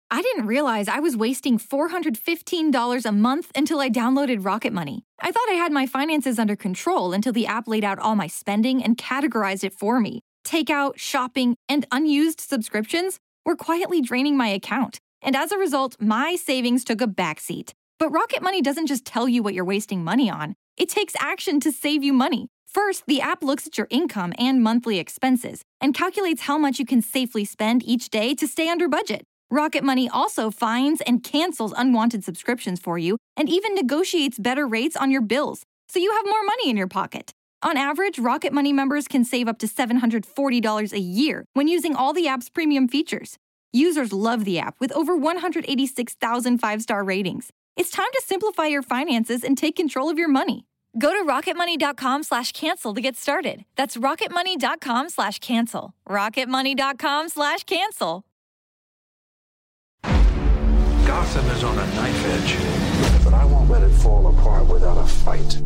I didn't realize I was wasting $415 a month until I downloaded Rocket Money. I thought I had my finances under control until the app laid out all my spending and categorized it for me. Takeout, shopping, and unused subscriptions were quietly draining my account. And as a result, my savings took a backseat. But Rocket Money doesn't just tell you what you're wasting money on. It takes action to save you money. First, the app looks at your income and monthly expenses and calculates how much you can safely spend each day to stay under budget. Rocket Money also finds and cancels unwanted subscriptions for you and even negotiates better rates on your bills, so you have more money in your pocket. On average, Rocket Money members can save up to $740 a year when using all the app's premium features. Users love the app with over 186,000 five-star ratings. It's time to simplify your finances and take control of your money. Go to rocketmoney.com/cancel to get started. That's rocketmoney.com/cancel. rocketmoney.com/cancel. Gotham is on a knife edge, but I won't let it fall apart without a fight.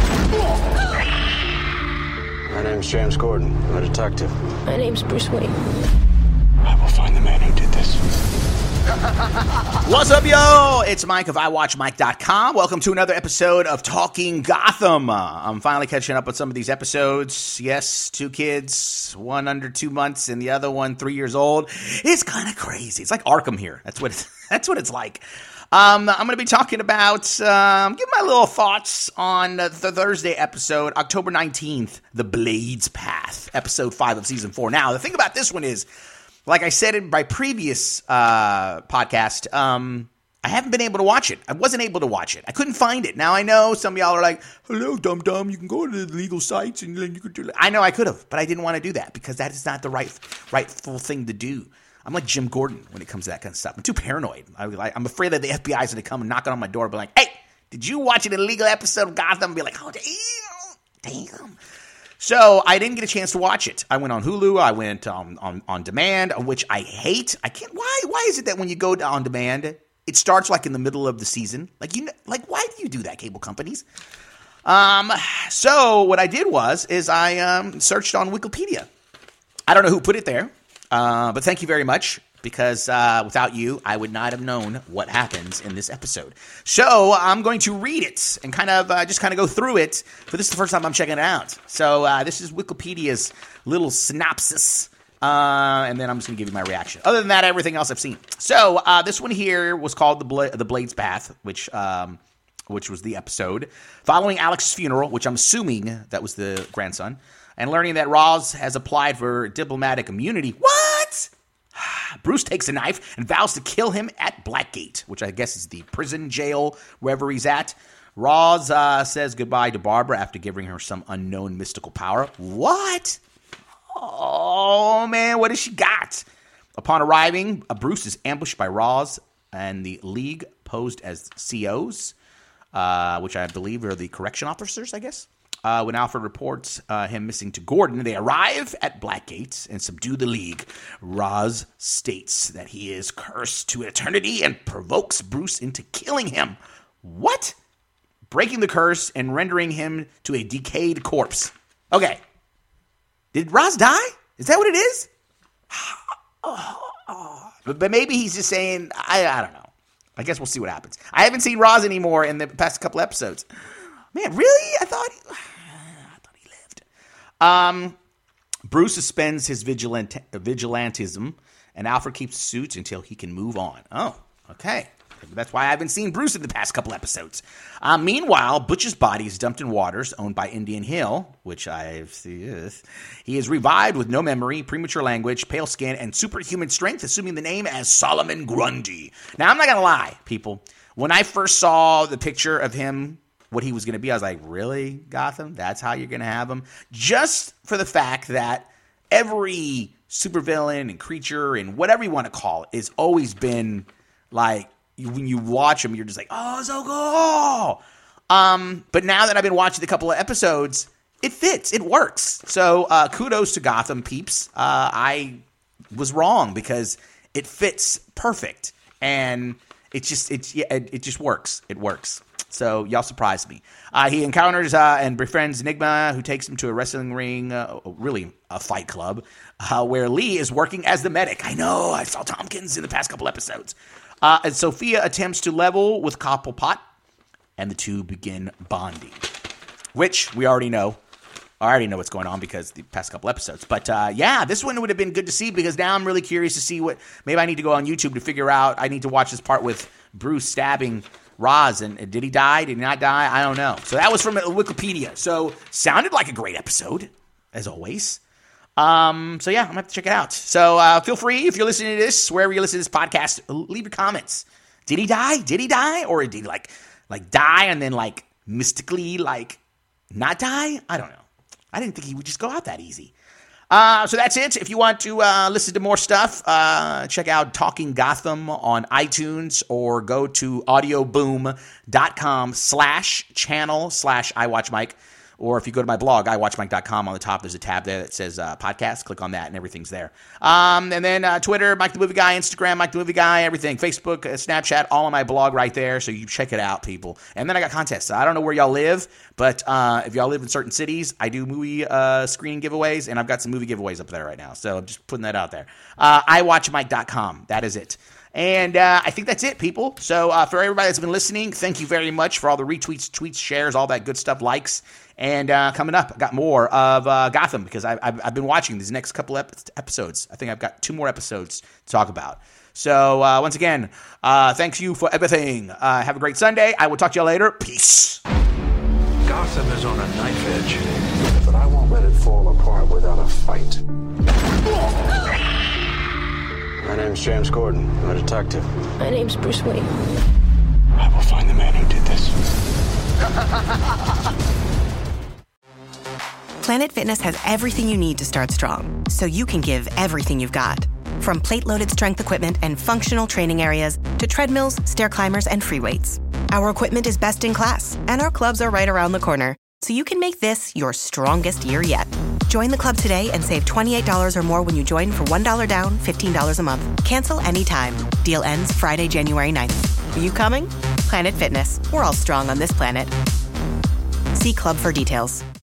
My name's James Gordon. I'm a detective. My name's Bruce Wayne. I will find the man who did this. What's up, yo? It's Mike of iWatchMike.com. Welcome to another episode of Talking Gotham. I'm finally catching up on some of these episodes. Yes, 2 kids, one under 2 months, and the other one 3 years old. It's kind of crazy. It's like Arkham here. That's what it's like. I'm going to be talking about, give my little thoughts on the Thursday episode, October 19th, The Blades Path, episode 5 of season 4. Now, the thing about this one is, like I said in my previous podcast, I haven't been able to watch it. I wasn't able to watch it. I couldn't find it. Now, I know some of y'all are like, hello, dum-dum, you can go to the legal sites and then you could do it. I know I could have, but I didn't want to do that because that is not the rightful thing to do. I'm like Jim Gordon when it comes to that kind of stuff. I'm too paranoid. I'm afraid that the FBI is going to come and knocking on my door and be like, hey, did you watch an illegal episode of Gotham? And be like, oh, damn. So I didn't get a chance to watch it. I went on Hulu. I went on demand, which I hate. I can't. Why is it that when you go on demand, it starts like in the middle of the season? Why do you do that, cable companies? So what I did is I searched on Wikipedia. I don't know who put it there, but thank you very much. Because without you, I would not have known what happens in this episode. So I'm going to read it and kind of go through it. But this is the first time I'm checking it out. So this is Wikipedia's little synopsis. And then I'm just going to give you my reaction. Other than that, everything else I've seen. So this one here was called The Blades Path, which was the episode. Following Alex's funeral, which I'm assuming that was the grandson. And learning that Roz has applied for diplomatic immunity. What? Bruce takes a knife and vows to kill him at Blackgate, which I guess is the prison, jail, wherever he's at. Roz says goodbye to Barbara after giving her some unknown mystical power. What? Oh, man, what has she got? Upon arriving, Bruce is ambushed by Roz and the League posed as COs, which I believe are the correction officers, I guess. When Alfred reports him missing to Gordon, they arrive at Blackgate and subdue the League. Roz states that he is cursed to eternity and provokes Bruce into killing him. What? Breaking the curse and rendering him to a decayed corpse. Okay. Did Roz die? Is that what it is? But maybe he's just saying, I don't know. I guess we'll see what happens. I haven't seen Roz anymore in the past couple episodes. Man, really? I thought he lived. Bruce suspends his vigilantism, and Alfred keeps the suit until he can move on. Oh, okay. That's why I haven't seen Bruce in the past couple episodes. Meanwhile, Butch's body is dumped in waters owned by Indian Hill, which I've seen. He is revived with no memory, premature language, pale skin, and superhuman strength, assuming the name as Solomon Grundy. Now, I'm not going to lie, people. When I first saw the picture of him, what he was going to be, I was like, really, Gotham? That's how you're going to have him? Just for the fact that every supervillain and creature and whatever you want to call it has always been like, when you watch him, you're just like, oh, so cool. But now that I've been watching a couple of episodes, it fits. It works. So kudos to Gotham peeps. I was wrong because it fits perfect. And it just works. It works. So y'all surprised me. He encounters and befriends Enigma, who takes him to a wrestling ring, really a fight club, where Lee is working as the medic. I know, I saw Tompkins in the past couple episodes. And Sophia attempts to level with Cobblepot, and the two begin bonding, which we already know. I already know what's going on because the past couple episodes. But yeah, this one would have been good to see because now I'm really curious to see what. Maybe I need to go on YouTube to figure out. I need to watch this part with Bruce stabbing Roz. And did he die? Did he not die? I don't know. So that was from Wikipedia. So sounded like a great episode, as always. So yeah, I'm going to have to check it out. So feel free, if you're listening to this, wherever you listen to this podcast, leave your comments. Did he die? Did he die? Or did he like die and then like mystically like not die? I don't know. I didn't think he would just go out that easy. So that's it. If you want to listen to more stuff, check out Talking Gotham on iTunes or go to audioboom.com/channel/iWatchMike. Or if you go to my blog, iWatchMike.com, on the top there's a tab there that says podcast. Click on that and everything's there. And then Twitter, Mike the Movie Guy, Instagram, Mike the Movie Guy, everything. Facebook, Snapchat, all on my blog right there. So you check it out, people. And then I got contests. I don't know where y'all live, but if y'all live in certain cities, I do movie screening giveaways, and I've got some movie giveaways up there right now. So I'm just putting that out there. iWatchMike.com. That is it. And I think that's it, people. So for everybody that's been listening, thank you very much for all the retweets, tweets, shares, all that good stuff, likes. And coming up, I got more of Gotham because I've been watching these next couple episodes. I think I've got 2 more episodes to talk about. So once again, thanks you for everything. Have a great Sunday. I will talk to y'all later. Peace. Gotham is on a knife edge, but I won't let it fall apart without a fight. My name's James Gordon. I'm a detective. My name's Bruce Wayne. I will find the man who did this. Planet Fitness has everything you need to start strong, so you can give everything you've got. From plate-loaded strength equipment and functional training areas to treadmills, stair climbers, and free weights. Our equipment is best in class, and our clubs are right around the corner, so you can make this your strongest year yet. Join the club today and save $28 or more when you join for $1 down, $15 a month. Cancel anytime. Deal ends Friday, January 9th. Are you coming? Planet Fitness. We're all strong on this planet. See club for details.